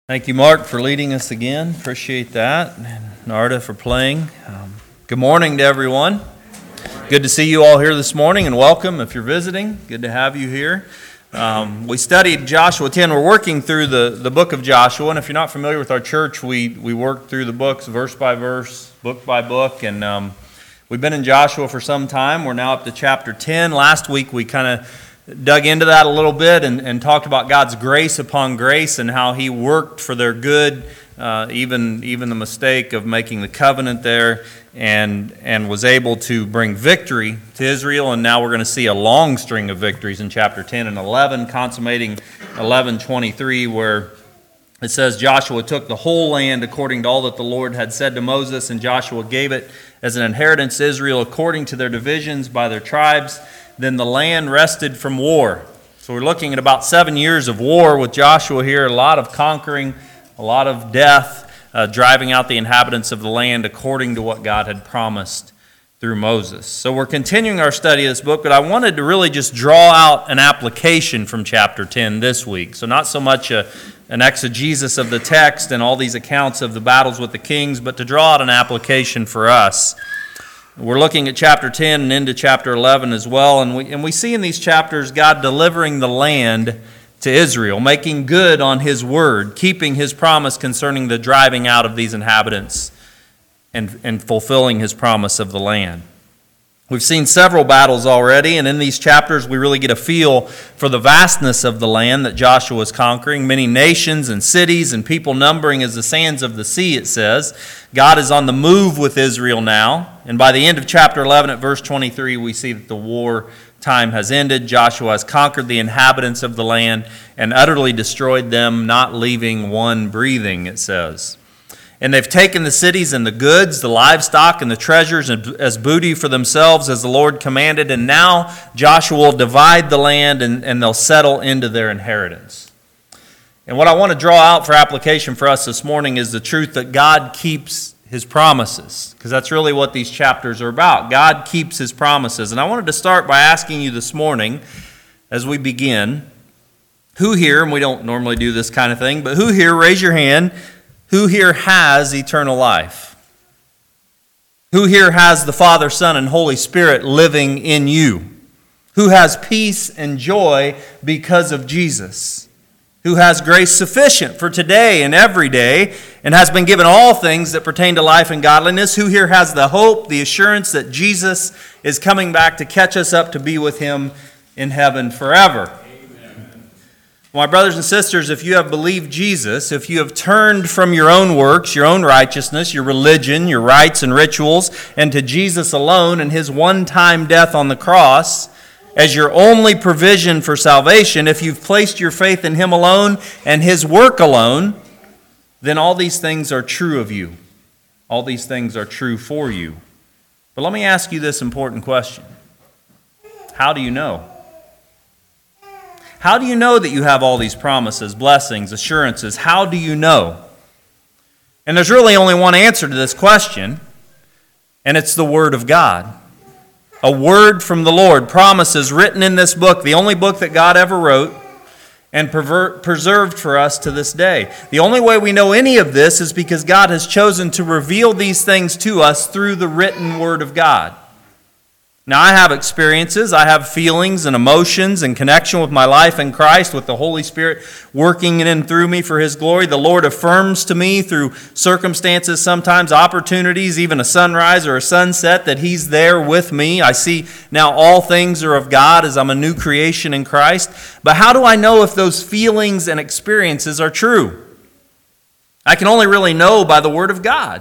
Thank you, Mark, for leading us again. Appreciate that. And Narda for playing. Good morning to everyone. Good to see you all here this morning, and welcome if you're visiting. Good to have you here. We studied Joshua 10. We're working through the book of Joshua, and if you're not familiar with our church, we work through the books verse by verse, book by book, and we've been in Joshua for some time. We're now up to chapter 10. Last week we kind of dug into that a little bit and talked about God's grace upon grace and how He worked for their good, even the mistake of making the covenant there, and was able to bring victory to Israel. And now we're going to see a long string of victories in chapter 10 and 11, consummating 11:23, where it says, Joshua took the whole land according to all that the Lord had said to Moses, and Joshua gave it as an inheritance to Israel according to their divisions by their tribes. Then the land rested from war. So we're looking at about 7 years of war with Joshua here, a lot of conquering, a lot of death, driving out the inhabitants of the land according to what God had promised through Moses. So we're continuing our study of this book, but I wanted to really just draw out an application from chapter 10 this week. So not so much an exegesis of the text and all these accounts of the battles with the kings, but to draw out an application for us. We're looking at chapter 10 and into chapter 11 as well, and we see in these chapters God delivering the land to Israel, making good on His word, keeping His promise concerning the driving out of these inhabitants, and fulfilling His promise of the land. We've seen several battles already, and in these chapters we really get a feel for the vastness of the land that Joshua is conquering. Many nations and cities and people numbering as the sands of the sea, it says. God is on the move with Israel now, and by the end of chapter 11 at verse 23 we see that the war time has ended. Joshua has conquered the inhabitants of the land and utterly destroyed them, not leaving one breathing, it says. And they've taken the cities and the goods, the livestock and the treasures as booty for themselves as the Lord commanded. And now Joshua will divide the land and they'll settle into their inheritance. And what I want to draw out for application for us this morning is the truth that God keeps His promises. Because that's really what these chapters are about. God keeps His promises. And I wanted to start by asking you this morning as we begin, who here, and we don't normally do this kind of thing, but who here, raise your hand, who here has eternal life? Who here has the Father, Son, and Holy Spirit living in you? Who has peace and joy because of Jesus? Who has grace sufficient for today and every day, and has been given all things that pertain to life and godliness? Who here has the hope, the assurance that Jesus is coming back to catch us up to be with Him in heaven forever? My brothers and sisters, if you have believed Jesus, if you have turned from your own works, your own righteousness, your religion, your rites and rituals, and to Jesus alone and His one-time death on the cross as your only provision for salvation, if you've placed your faith in Him alone and His work alone, then all these things are true of you. All these things are true for you. But let me ask you this important question. How do you know? How do you know that you have all these promises, blessings, assurances? How do you know? And there's really only one answer to this question, and it's the Word of God. A word from the Lord, promises written in this book, the only book that God ever wrote, and preserved for us to this day. The only way we know any of this is because God has chosen to reveal these things to us through the written Word of God. Now, I have experiences, I have feelings and emotions and connection with my life in Christ, with the Holy Spirit working in and through me for His glory. The Lord affirms to me through circumstances, sometimes opportunities, even a sunrise or a sunset, that He's there with me. I see now all things are of God as I'm a new creation in Christ. But how do I know if those feelings and experiences are true? I can only really know by the Word of God.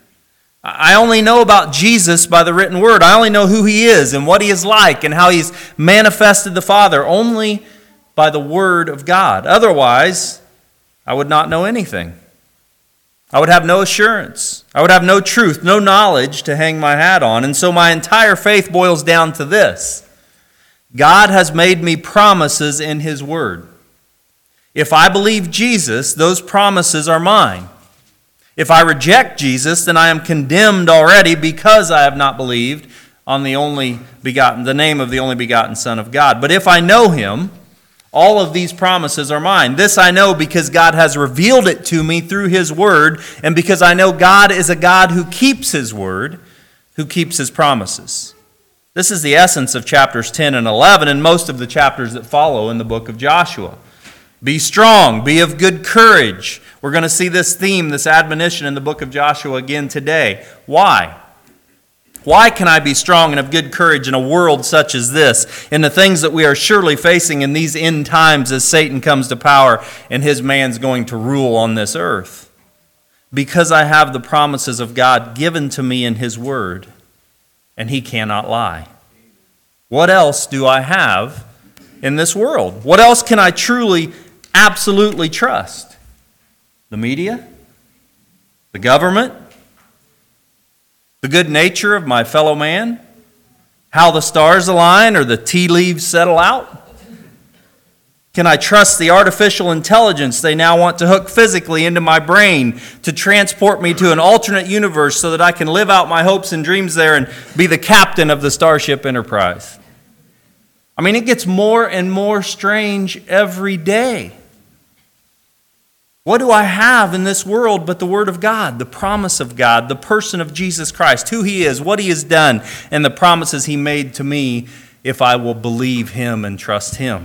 I only know about Jesus by the written word. I only know who He is and what He is like and how He's manifested the Father only by the Word of God. Otherwise, I would not know anything. I would have no assurance. I would have no truth, no knowledge to hang my hat on. And so my entire faith boils down to this. God has made me promises in His Word. If I believe Jesus, those promises are mine. If I reject Jesus, then I am condemned already because I have not believed on the name of the only begotten Son of God. But if I know Him, All of these promises are mine. This I know because God has revealed it to me through His Word, and because I know God is a God who keeps His Word, who keeps His promises. This is the essence of chapters 10 and 11 and most of the chapters that follow in the book of Joshua. Be strong, be of good courage. We're going to see this theme, this admonition in the book of Joshua again today. Why? Why can I be strong and of good courage in a world such as this, in the things that we are surely facing in these end times as Satan comes to power and his man's going to rule on this earth? Because I have the promises of God given to me in His Word, and He cannot lie. What else do I have in this world? What else can I truly, absolutely trust? The media? The government? The good nature of my fellow man? How the stars align or the tea leaves settle out? Can I trust the artificial intelligence they now want to hook physically into my brain to transport me to an alternate universe so that I can live out my hopes and dreams there and be the captain of the Starship Enterprise? I mean, it gets more and more strange every day. What do I have in this world but the Word of God, the promise of God, the person of Jesus Christ, who He is, what He has done, and the promises He made to me if I will believe Him and trust Him?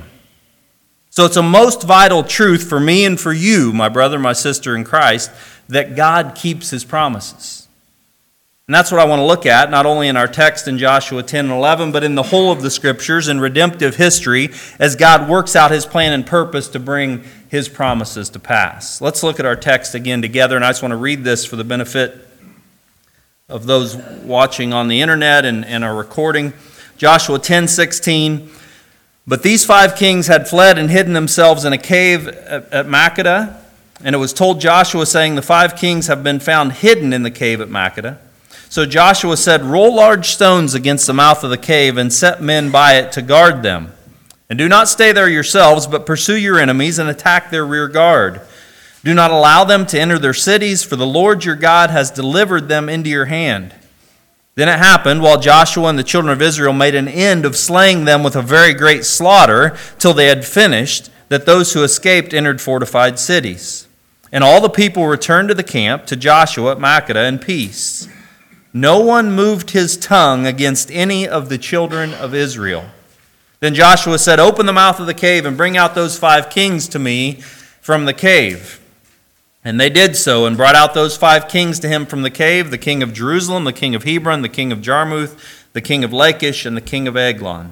So it's a most vital truth for me and for you, my brother, my sister in Christ, that God keeps His promises. And that's what I want to look at, not only in our text in Joshua 10 and 11, but in the whole of the Scriptures and redemptive history as God works out His plan and purpose to bring His promises to pass. Let's look at our text again together, and I just want to read this for the benefit of those watching on the internet and our recording. Joshua 10:16. But these 5 kings had fled and hidden themselves in a cave at Makkedah, and it was told Joshua, saying, the 5 kings have been found hidden in the cave at Makkedah. So Joshua said, roll large stones against the mouth of the cave and set men by it to guard them. And do not stay there yourselves, but pursue your enemies and attack their rear guard. Do not allow them to enter their cities, for the Lord your God has delivered them into your hand. Then it happened, while Joshua and the children of Israel made an end of slaying them with a very great slaughter, till they had finished, that those who escaped entered fortified cities. And all the people returned to the camp, to Joshua at Makkedah, in peace. No one moved his tongue against any of the children of Israel. Then Joshua said, open the mouth of the cave and bring out those 5 kings to me from the cave. And they did so and brought out those 5 kings to him from the cave, the king of Jerusalem, the king of Hebron, the king of Jarmuth, the king of Lachish, and the king of Eglon.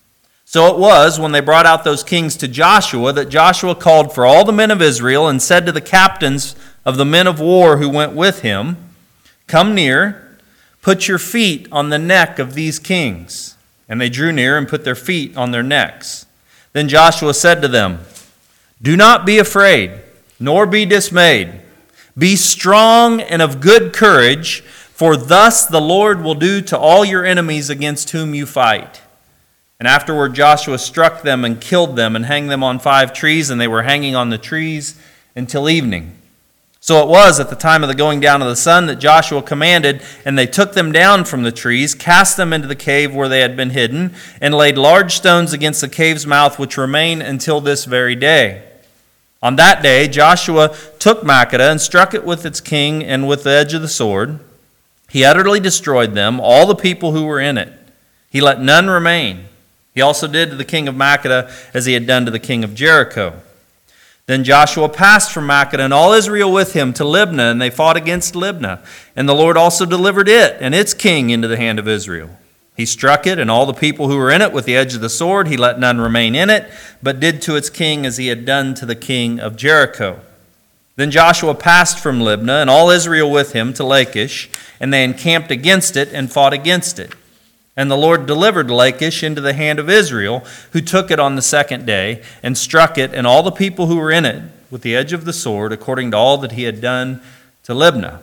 So it was, when they brought out those kings to Joshua, that Joshua called for all the men of Israel and said to the captains of the men of war who went with him, come near, put your feet on the neck of these kings. And they drew near and put their feet on their necks. Then Joshua said to them, do not be afraid, nor be dismayed. Be strong and of good courage, for thus the Lord will do to all your enemies against whom you fight. And afterward Joshua struck them and killed them and hanged them on 5 trees, and they were hanging on the trees until evening. So it was at the time of the going down of the sun that Joshua commanded, and they took them down from the trees, cast them into the cave where they had been hidden, and laid large stones against the cave's mouth, which remain until this very day. On that day Joshua took Makkedah and struck it with its king and with the edge of the sword. He utterly destroyed them, all the people who were in it. He let none remain. He also did to the king of Makkedah as he had done to the king of Jericho. Then Joshua passed from Makkedah and all Israel with him to Libnah, and they fought against Libnah. And the Lord also delivered it and its king into the hand of Israel. He struck it and all the people who were in it with the edge of the sword. He let none remain in it, but did to its king as he had done to the king of Jericho. Then Joshua passed from Libnah and all Israel with him to Lachish, and they encamped against it and fought against it. And the Lord delivered Lachish into the hand of Israel, who took it on the 2nd day, and struck it and all the people who were in it with the edge of the sword, according to all that he had done to Libnah.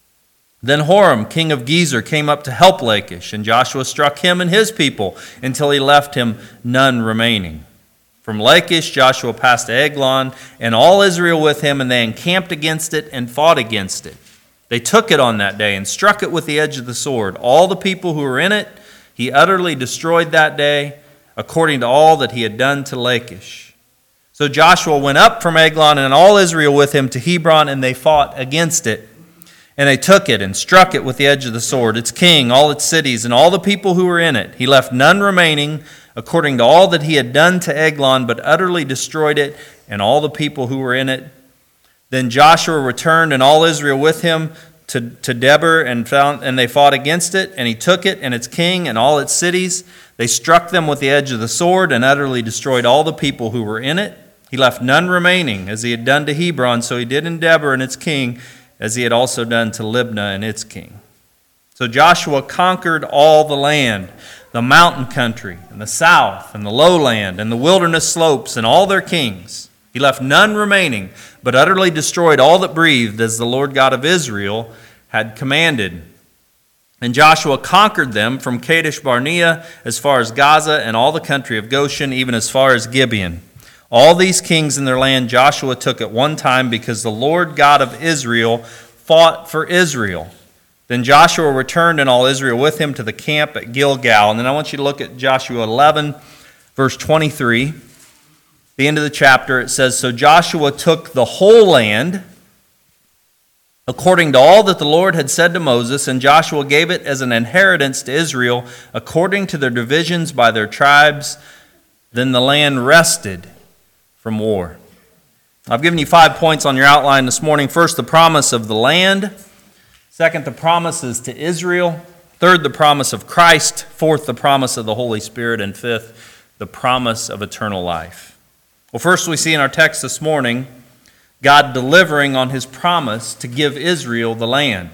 Then Horam, king of Gezer, came up to help Lachish, and Joshua struck him and his people until he left him none remaining. From Lachish Joshua passed to Eglon, and all Israel with him, and they encamped against it and fought against it. They took it on that day and struck it with the edge of the sword. All the people who were in it he utterly destroyed that day, according to all that he had done to Lachish. So Joshua went up from Eglon and all Israel with him to Hebron, and they fought against it. And they took it and struck it with the edge of the sword, its king, all its cities, and all the people who were in it. He left none remaining according to all that he had done to Eglon, but utterly destroyed it and all the people who were in it. Then Joshua returned and all Israel with him to Debir, and they fought against it, and he took it and its king and all its cities. They struck them with the edge of the sword and utterly destroyed all the people who were in it. He left none remaining, as he had done to Hebron, so he did in Debir and its king, as he had also done to Libnah and its king. So Joshua conquered all the land, the mountain country, and the south, and the lowland, and the wilderness slopes, and all their kings. He left none remaining, but utterly destroyed all that breathed, as the Lord God of Israel had commanded. And Joshua conquered them from Kadesh Barnea as far as Gaza, and all the country of Goshen, even as far as Gibeon. All these kings in their land Joshua took at one time, because the Lord God of Israel fought for Israel. Then Joshua returned and all Israel with him to the camp at Gilgal. And then I want you to look at Joshua 11, verse 23. The end of the chapter, it says, So Joshua took the whole land, according to all that the Lord had said to Moses, and Joshua gave it as an inheritance to Israel, according to their divisions by their tribes. Then the land rested from war. I've given you 5 points on your outline this morning. First, the promise of the land. Second, the promises to Israel. Third, the promise of Christ. Fourth, the promise of the Holy Spirit. And fifth, the promise of eternal life. Well, first we see in our text this morning, God delivering on his promise to give Israel the land.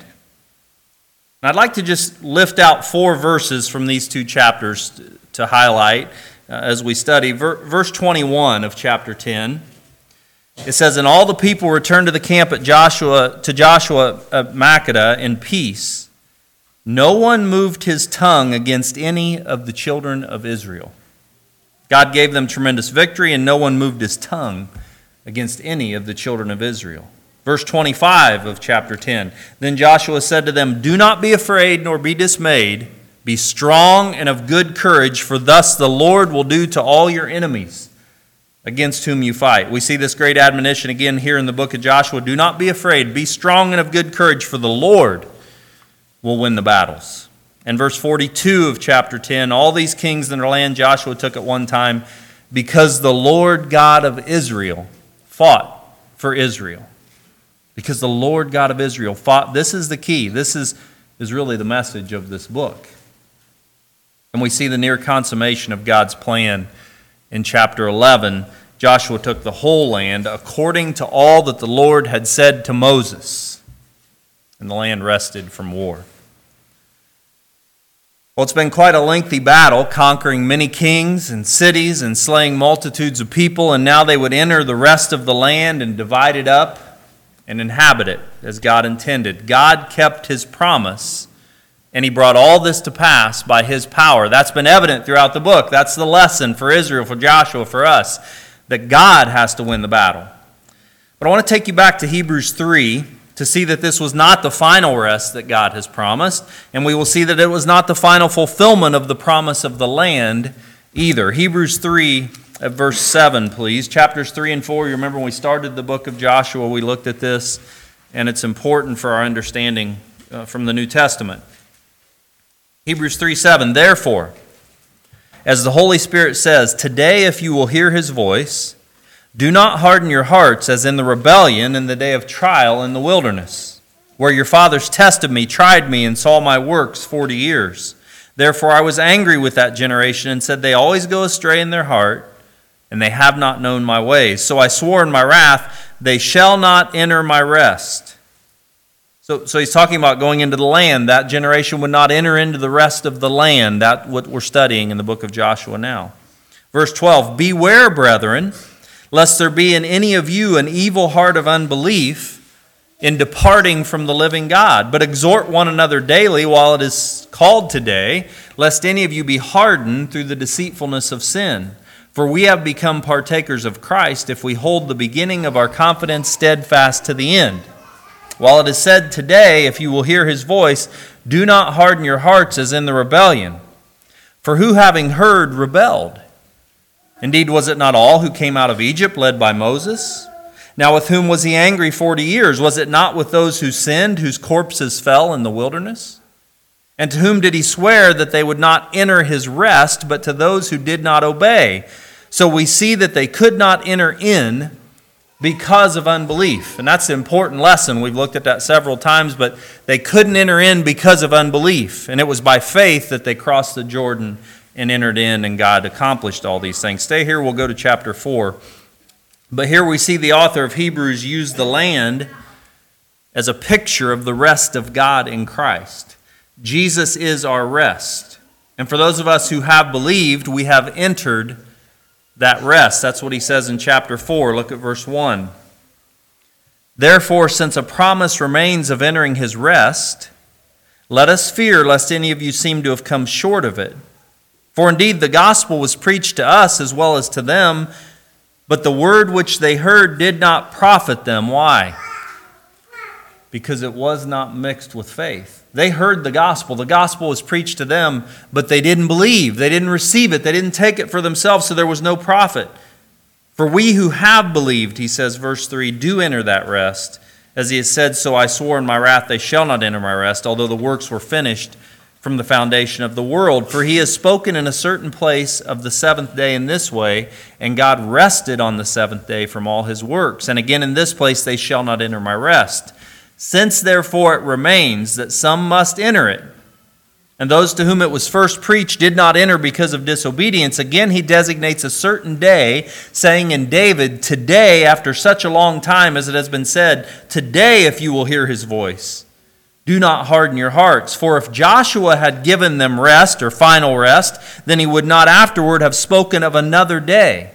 And I'd like to just lift out 4 verses from these 2 chapters to highlight as we study. Verse 21 of chapter 10, it says, And all the people returned to the camp at Joshua at Makkedah in peace. No one moved his tongue against any of the children of Israel. God gave them tremendous victory, and no one moved his tongue against any of the children of Israel. Verse 25 of chapter 10, Then Joshua said to them, Do not be afraid nor be dismayed. Be strong and of good courage, for thus the Lord will do to all your enemies against whom you fight. We see this great admonition again here in the book of Joshua. Do not be afraid. Be strong and of good courage, for the Lord will win the battles. And verse 42 of chapter 10, All these kings in their land Joshua took at one time, because the Lord God of Israel fought for Israel. Because the Lord God of Israel fought. This is the key. This is really the message of this book. And we see the near consummation of God's plan in chapter 11. Joshua took the whole land according to all that the Lord had said to Moses. And the land rested from war. Well, it's been quite a lengthy battle, conquering many kings and cities and slaying multitudes of people. And now they would enter the rest of the land and divide it up and inhabit it as God intended. God kept his promise. And he brought all this to pass by his power. That's been evident throughout the book. That's the lesson for Israel, for Joshua, for us, that God has to win the battle. But I want to take you back to Hebrews 3 to see that this was not the final rest that God has promised. And we will see that it was not the final fulfillment of the promise of the land either. Hebrews 3 at verse 7, please. Chapters 3 and 4, you remember when we started the book of Joshua, we looked at this, and it's important for our understanding from the New Testament. Hebrews 3:7, Therefore, as the Holy Spirit says, Today if you will hear his voice, do not harden your hearts as in the rebellion in the day of trial in the wilderness, where your fathers tested me, tried me, and saw my works 40 years. Therefore I was angry with that generation and said, They always go astray in their heart, and they have not known my ways. So I swore in my wrath, They shall not enter my rest. So he's talking about going into the land. That generation would not enter into the rest of the land. That's what we're studying in the book of Joshua now. Verse 12, Beware, brethren, lest there be in any of you an evil heart of unbelief in departing from the living God. But exhort one another daily while it is called today, lest any of you be hardened through the deceitfulness of sin. For we have become partakers of Christ if we hold the beginning of our confidence steadfast to the end. While it is said today, if you will hear his voice, do not harden your hearts as in the rebellion. For who having heard rebelled? Indeed, was it not all who came out of Egypt led by Moses? Now with whom was he angry 40 years? Was it not with those who sinned, whose corpses fell in the wilderness? And to whom did he swear that they would not enter his rest, but to those who did not obey? So we see that they could not enter in because of unbelief. And that's an important lesson. We've looked at that several times, but they couldn't enter in because of unbelief. And it was by faith that they crossed the Jordan and entered in, and God accomplished all these things. Stay here, we'll go to chapter 4. But here we see the author of Hebrews use the land as a picture of the rest of God in Christ. Jesus is our rest. And for those of us who have believed, we have entered that rest. That's what he says in chapter 4. Look at verse 1. Therefore, since a promise remains of entering his rest, let us fear lest any of you seem to have come short of it. For indeed the gospel was preached to us as well as to them, but the word which they heard did not profit them. Why? Because it was not mixed with faith. They heard the gospel. The gospel was preached to them, but they didn't believe. They didn't receive it. They didn't take it for themselves, so there was no profit. For we who have believed, he says, verse 3, do enter that rest. As he has said, so I swore in my wrath, they shall not enter my rest, although the works were finished from the foundation of the world. For he has spoken in a certain place of the seventh day in this way, and God rested on the seventh day from all his works. And again in this place they shall not enter my rest. Since therefore it remains that some must enter it, and those to whom it was first preached did not enter because of disobedience, again he designates a certain day, saying in David, today, after such a long time as it has been said, today if you will hear his voice, do not harden your hearts. For if Joshua had given them rest or final rest, then he would not afterward have spoken of another day.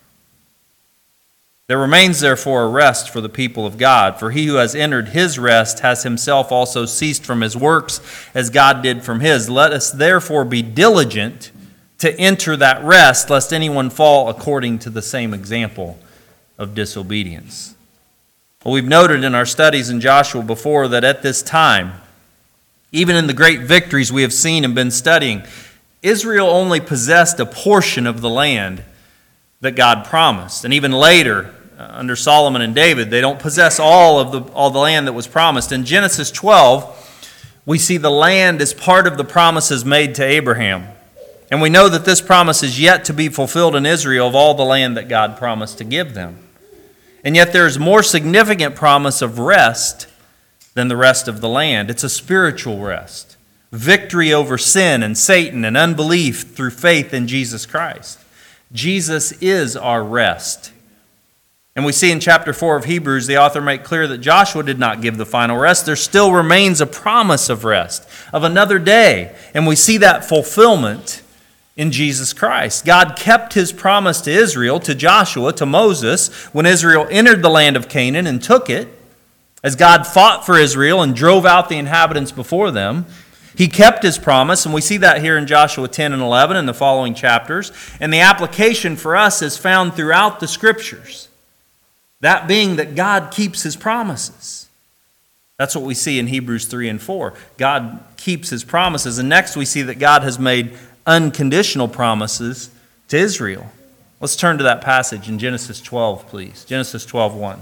There remains therefore a rest for the people of God. For he who has entered his rest has himself also ceased from his works, as God did from his. Let us therefore be diligent to enter that rest, lest anyone fall according to the same example of disobedience. Well, we've noted in our studies in Joshua before that at this time, even in the great victories we have seen and been studying, Israel only possessed a portion of the land that God promised. And even later, under Solomon and David, they don't possess all the land that was promised. In Genesis 12, we see the land as part of the promises made to Abraham. And we know that this promise is yet to be fulfilled in Israel of all the land that God promised to give them. And yet there is more significant promise of rest than the rest of the land. It's a spiritual rest. Victory over sin and Satan and unbelief through faith in Jesus Christ. Jesus is our rest. And we see in chapter 4 of Hebrews, the author made clear that Joshua did not give the final rest. There still remains a promise of rest, of another day. And we see that fulfillment in Jesus Christ. God kept his promise to Israel, to Joshua, to Moses, when Israel entered the land of Canaan and took it, as God fought for Israel and drove out the inhabitants before them. He kept his promise, and we see that here in Joshua 10 and 11 in the following chapters. And the application for us is found throughout the Scriptures. That being that God keeps his promises. That's what we see in Hebrews 3 and 4. God keeps his promises. And next we see that God has made unconditional promises to Israel. Let's turn to that passage in Genesis 12, please. Genesis 12:1.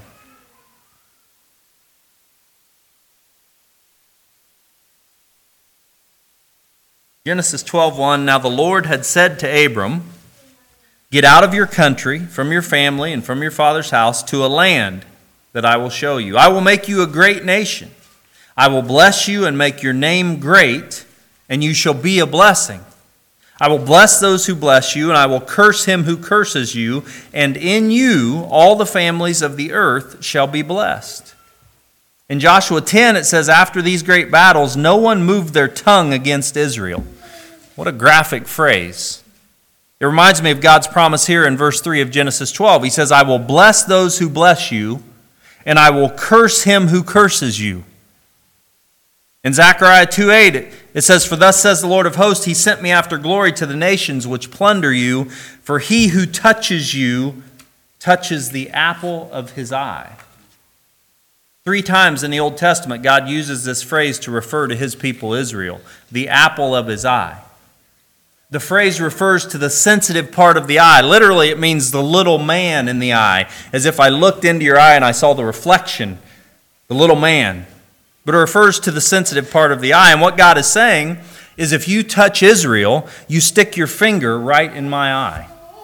Genesis 12:1. Now the Lord had said to Abram, get out of your country, from your family, and from your father's house to a land that I will show you. I will make you a great nation. I will bless you and make your name great, and you shall be a blessing. I will bless those who bless you, and I will curse him who curses you, and in you all the families of the earth shall be blessed. In Joshua 10, it says, after these great battles, no one moved their tongue against Israel. What a graphic phrase. It reminds me of God's promise here in verse 3 of Genesis 12. He says, I will bless those who bless you, and I will curse him who curses you. In Zechariah 2:8, it says, for thus says the Lord of hosts, he sent me after glory to the nations which plunder you, for he who touches you touches the apple of his eye. 3 times in the Old Testament, God uses this phrase to refer to his people Israel, the apple of his eye. The phrase refers to the sensitive part of the eye. Literally, it means the little man in the eye, as if I looked into your eye and I saw the reflection, the little man. But it refers to the sensitive part of the eye. And what God is saying is if you touch Israel, you stick your finger right in my eye.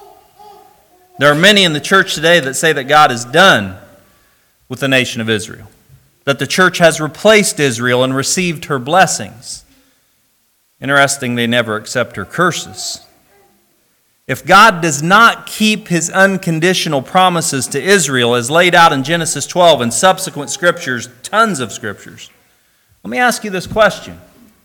There are many in the church today that say that God is done with the nation of Israel, that the church has replaced Israel and received her blessings. Interesting, they never accept her curses. If God does not keep his unconditional promises to Israel as laid out in Genesis 12 and subsequent scriptures, tons of scriptures, let me ask you this question.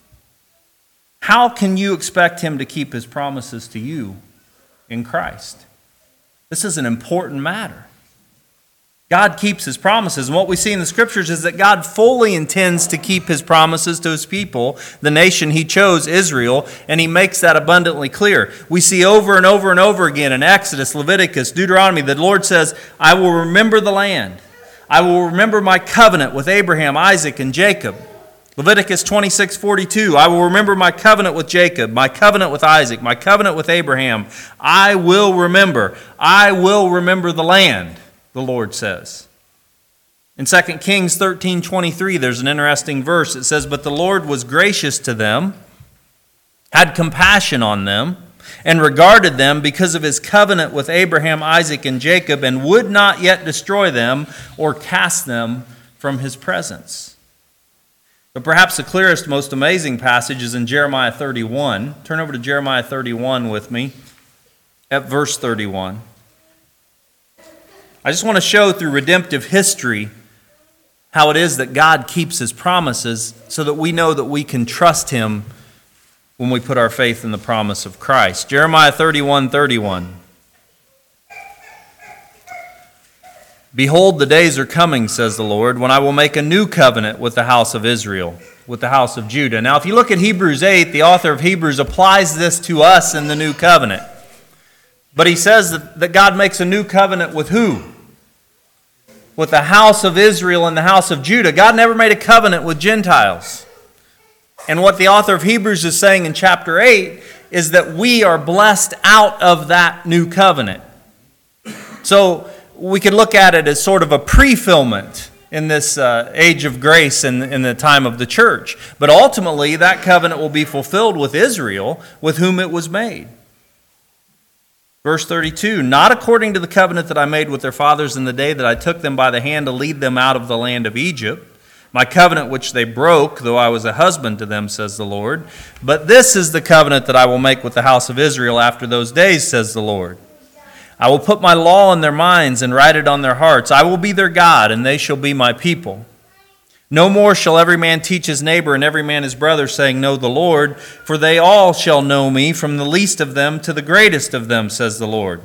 How can you expect him to keep his promises to you in Christ? This is an important matter. God keeps his promises. And what we see in the scriptures is that God fully intends to keep his promises to his people, the nation he chose, Israel, and he makes that abundantly clear. We see over and over and over again in Exodus, Leviticus, Deuteronomy, the Lord says, I will remember the land. I will remember my covenant with Abraham, Isaac, and Jacob. Leviticus 26:42, I will remember my covenant with Jacob, my covenant with Isaac, my covenant with Abraham. I will remember. I will remember the land, the Lord says. In 2 Kings 13:23, there's an interesting verse. It says, but the Lord was gracious to them, had compassion on them, and regarded them because of his covenant with Abraham, Isaac, and Jacob, and would not yet destroy them or cast them from his presence. But perhaps the clearest, most amazing passage is in Jeremiah 31. Turn over to Jeremiah 31 with me at verse 31. I just want to show through redemptive history how it is that God keeps his promises so that we know that we can trust him when we put our faith in the promise of Christ. Jeremiah 31:31. Behold, the days are coming, says the Lord, when I will make a new covenant with the house of Israel, with the house of Judah. Now, if you look at Hebrews 8, the author of Hebrews applies this to us in the new covenant. But he says that God makes a new covenant with who? With the house of Israel and the house of Judah. God never made a covenant with Gentiles. And what the author of Hebrews is saying in chapter 8 is that we are blessed out of that new covenant. So we could look at it as sort of a pre-fulfillment in this age of grace in the time of the church. But ultimately, that covenant will be fulfilled with Israel, with whom it was made. Verse 32, not according to the covenant that I made with their fathers in the day that I took them by the hand to lead them out of the land of Egypt, my covenant which they broke, though I was a husband to them, says the Lord. But this is the covenant that I will make with the house of Israel after those days, says the Lord. I will put my law in their minds and write it on their hearts. I will be their God, and they shall be my people. No more shall every man teach his neighbor and every man his brother, saying, know the Lord, for they all shall know me, from the least of them to the greatest of them, says the Lord.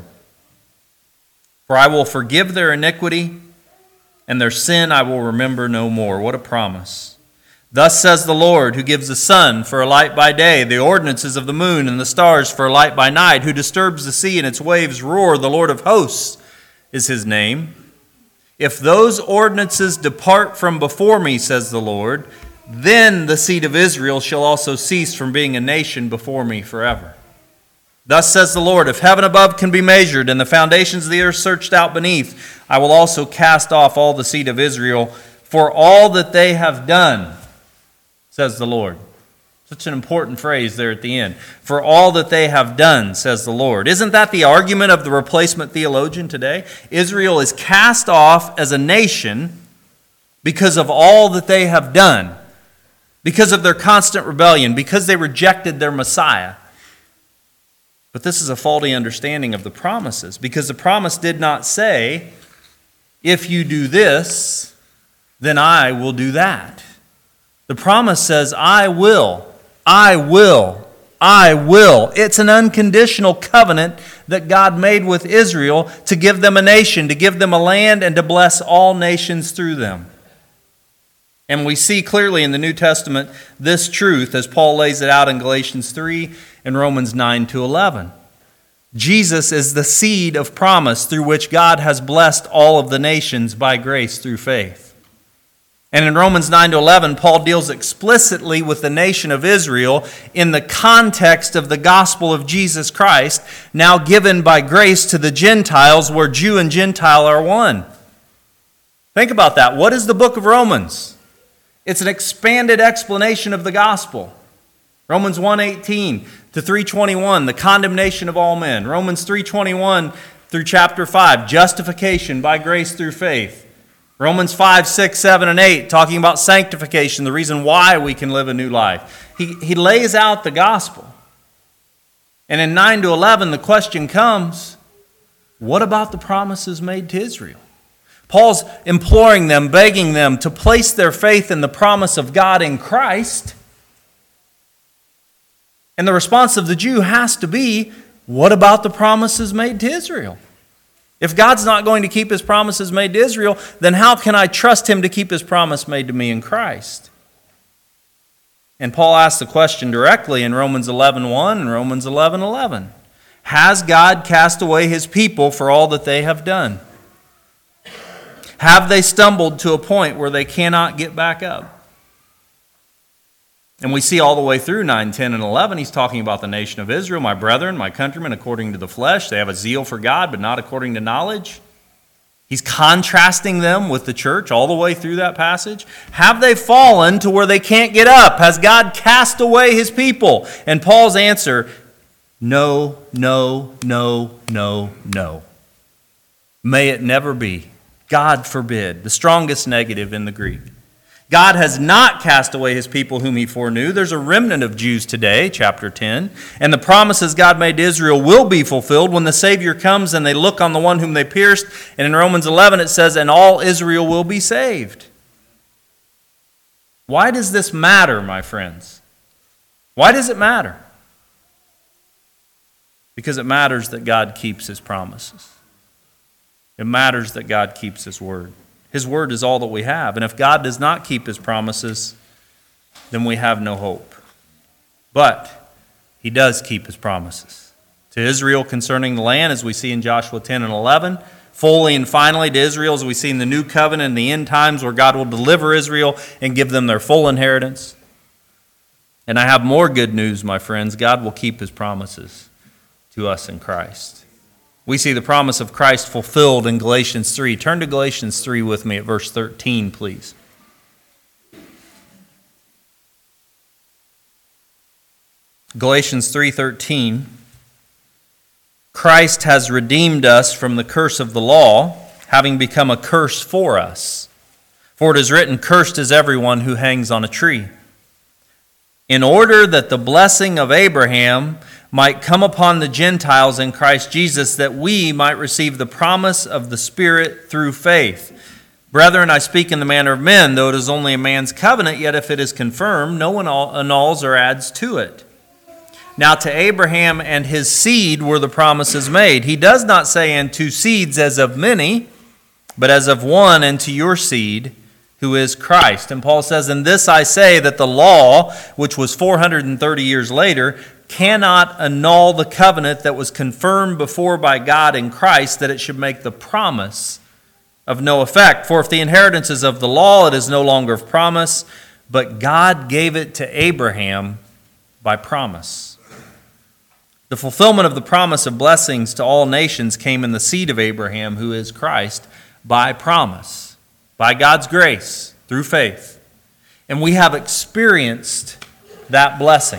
For I will forgive their iniquity, and their sin I will remember no more. What a promise. Thus says the Lord, who gives the sun for a light by day, the ordinances of the moon and the stars for a light by night, who disturbs the sea and its waves roar, the Lord of hosts is his name. If those ordinances depart from before me, says the Lord, then the seed of Israel shall also cease from being a nation before me forever. Thus says the Lord, if heaven above can be measured and the foundations of the earth searched out beneath, I will also cast off all the seed of Israel for all that they have done, says the Lord. Such an important phrase there at the end. For all that they have done, says the Lord. Isn't that the argument of the replacement theologian today? Israel is cast off as a nation because of all that they have done, because of their constant rebellion, because they rejected their Messiah. But this is a faulty understanding of the promises, because the promise did not say, if you do this, then I will do that. The promise says, I will, I will, I will. It's an unconditional covenant that God made with Israel to give them a nation, to give them a land, and to bless all nations through them. And we see clearly in the New Testament this truth as Paul lays it out in Galatians 3 and Romans 9 to 11. Jesus is the seed of promise through which God has blessed all of the nations by grace through faith. And in Romans 9 to 11, Paul deals explicitly with the nation of Israel in the context of the gospel of Jesus Christ, now given by grace to the Gentiles, where Jew and Gentile are one. Think about that. What is the book of Romans? It's an expanded explanation of the gospel. Romans 1:18 to 3:21, the condemnation of all men. Romans 3:21 through chapter 5, justification by grace through faith. Romans 5, 6, 7, and 8, talking about sanctification, the reason why we can live a new life. He lays out the gospel. And in 9 to 11, the question comes, what about the promises made to Israel? Paul's imploring them, begging them to place their faith in the promise of God in Christ. And the response of the Jew has to be, what about the promises made to Israel? If God's not going to keep his promises made to Israel, then how can I trust him to keep his promise made to me in Christ? And Paul asks the question directly in Romans 11:1 and Romans 11:11. Has God cast away his people for all that they have done? Have they stumbled to a point where they cannot get back up? And we see all the way through 9, 10, and 11, he's talking about the nation of Israel, my brethren, my countrymen, according to the flesh. They have a zeal for God, but not according to knowledge. He's contrasting them with the church all the way through that passage. Have they fallen to where they can't get up? Has God cast away his people? And Paul's answer, no, no, no, no, no. May it never be. God forbid. The strongest negative in the Greek. God has not cast away his people whom he foreknew. There's a remnant of Jews today, chapter 10. And the promises God made to Israel will be fulfilled when the Savior comes and they look on the one whom they pierced. And in Romans 11 it says, and all Israel will be saved. Why does this matter, my friends? Why does it matter? Because it matters that God keeps his promises. It matters that God keeps his word. His word is all that we have. And if God does not keep his promises, then we have no hope. But he does keep his promises. To Israel concerning the land, as we see in Joshua 10 and 11. Fully and finally to Israel, as we see in the new covenant in the end times, where God will deliver Israel and give them their full inheritance. And I have more good news, my friends. God will keep his promises to us in Christ. We see the promise of Christ fulfilled in Galatians 3. Turn to Galatians 3 with me at verse 13, please. Galatians 3:13. Christ has redeemed us from the curse of the law, having become a curse for us. For it is written, cursed is everyone who hangs on a tree. In order that the blessing of Abraham might come upon the Gentiles in Christ Jesus, that we might receive the promise of the Spirit through faith. Brethren, I speak in the manner of men, though it is only a man's covenant, yet if it is confirmed, no one annuls or adds to it. Now to Abraham and his seed were the promises made. He does not say, and to seeds as of many, but as of one, and to your seed, who is Christ. And Paul says, in this I say that the law, which was 430 years later, cannot annul the covenant that was confirmed before by God in Christ, that it should make the promise of no effect. For if the inheritance is of the law, it is no longer of promise, but God gave it to Abraham by promise. The fulfillment of the promise of blessings to all nations came in the seed of Abraham, who is Christ, by promise, by God's grace, through faith. And we have experienced that blessing.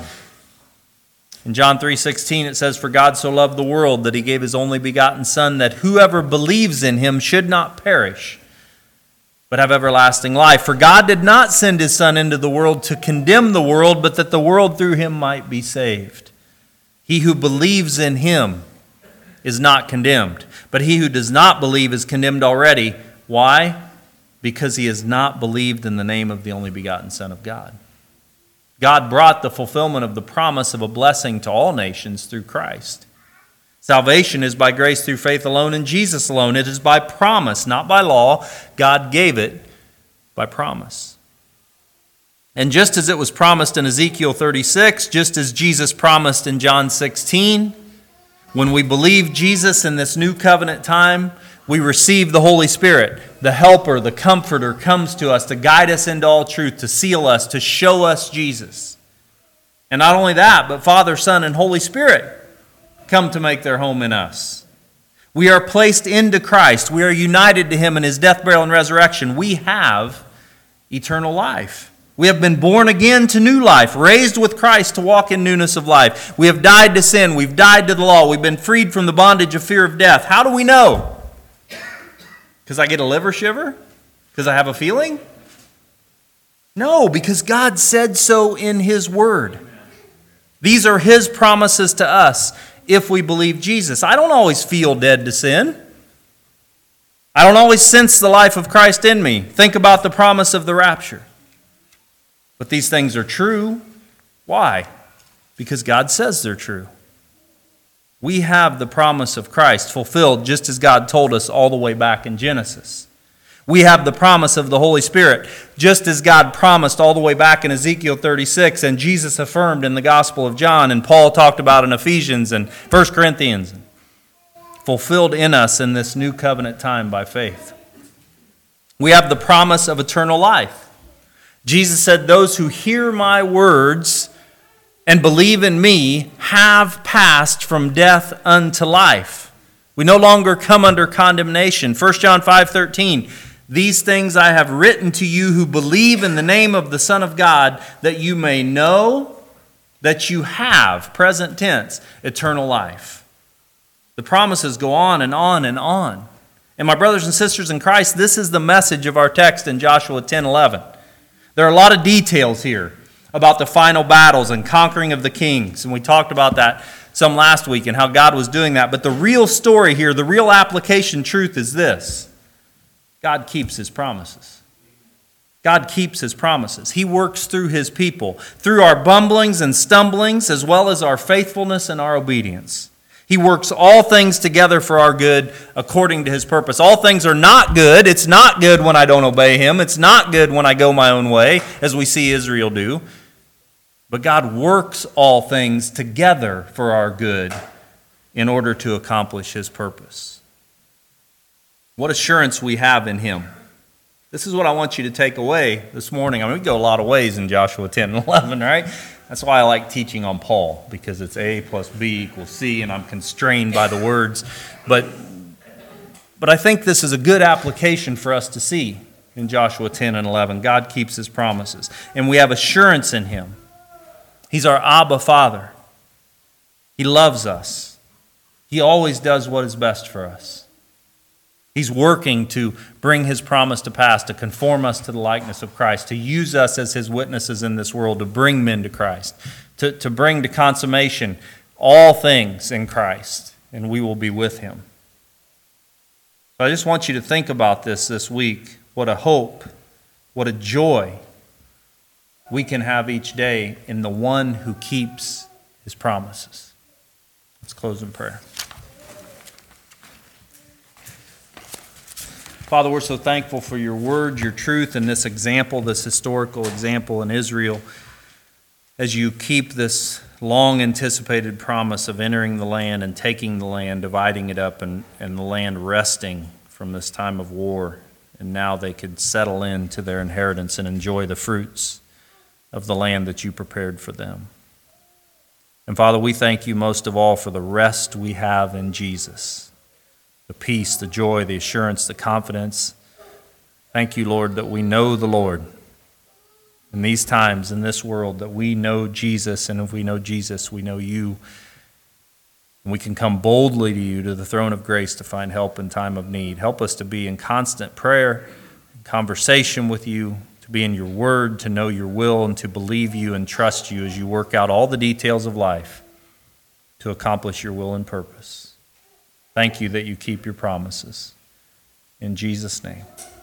In John 3:16 it says, for God so loved the world that he gave his only begotten Son, that whoever believes in him should not perish, but have everlasting life. For God did not send his Son into the world to condemn the world, but that the world through him might be saved. He who believes in him is not condemned, but he who does not believe is condemned already. Why? Because he has not believed in the name of the only begotten Son of God. God brought the fulfillment of the promise of a blessing to all nations through Christ. Salvation is by grace through faith alone in Jesus alone. It is by promise, not by law. God gave it by promise. And just as it was promised in Ezekiel 36, just as Jesus promised in John 16, when we believe Jesus in this new covenant time, we receive the Holy Spirit. The Helper, the Comforter, comes to us to guide us into all truth, to seal us, to show us Jesus. And not only that, but Father, Son, and Holy Spirit come to make their home in us. We are placed into Christ. We are united to Him in His death, burial, and resurrection. We have eternal life. We have been born again to new life, raised with Christ to walk in newness of life. We have died to sin. We've died to the law. We've been freed from the bondage of fear of death. How do we know? Because I get a liver shiver? Because I have a feeling? No, because God said so in His Word. These are His promises to us if we believe Jesus. I don't always feel dead to sin. I don't always sense the life of Christ in me. Think about the promise of the rapture. But these things are true. Why? Because God says they're true. We have the promise of Christ fulfilled just as God told us all the way back in Genesis. We have the promise of the Holy Spirit just as God promised all the way back in Ezekiel 36 and Jesus affirmed in the Gospel of John and Paul talked about in Ephesians and 1 Corinthians. Fulfilled in us in this new covenant time by faith. We have the promise of eternal life. Jesus said, "Those who hear my words and believe in me have passed from death unto life." We no longer come under condemnation. 1 John 5:13, "These things I have written to you who believe in the name of the Son of God, that you may know that you have," present tense, "eternal life." The promises go on and on and on. And my brothers and sisters in Christ, this is the message of our text in Joshua 10:11. There are a lot of details here about the final battles and conquering of the kings. And we talked about that some last week and how God was doing that. But the real story here, the real application truth is this. God keeps His promises. God keeps His promises. He works through His people, through our bumblings and stumblings, as well as our faithfulness and our obedience. He works all things together for our good according to His purpose. All things are not good. It's not good when I don't obey Him. It's not good when I go my own way, as we see Israel do. But God works all things together for our good in order to accomplish His purpose. What assurance we have in Him. This is what I want you to take away this morning. I mean, we go a lot of ways in Joshua 10 and 11, right? That's why I like teaching on Paul, because it's A plus B equals C, and I'm constrained by the words. But I think this is a good application for us to see in Joshua 10 and 11. God keeps His promises, and we have assurance in Him. He's our Abba Father. He loves us. He always does what is best for us. He's working to bring His promise to pass, to conform us to the likeness of Christ, to use us as His witnesses in this world, to bring men to Christ, to bring to consummation all things in Christ, and we will be with Him. So I just want you to think about this week. What a hope, what a joy we can have each day in the one who keeps His promises. Let's close in prayer. Father, we're so thankful for your word, your truth, and this example, this historical example in Israel, as you keep this long-anticipated promise of entering the land and taking the land, dividing it up, and the land resting from this time of war. And now they could settle into their inheritance and enjoy the fruits of the land that you prepared for them. And Father, we thank you most of all for the rest we have in Jesus. The peace, the joy, the assurance, the confidence. Thank you, Lord, that we know the Lord. In these times, in this world, that we know Jesus, and if we know Jesus, we know you. And we can come boldly to you, to the throne of grace, to find help in time of need. Help us to be in constant prayer, conversation with you, to be in your word, to know your will, and to believe you and trust you as you work out all the details of life to accomplish your will and purpose. Thank you that you keep your promises. In Jesus' name.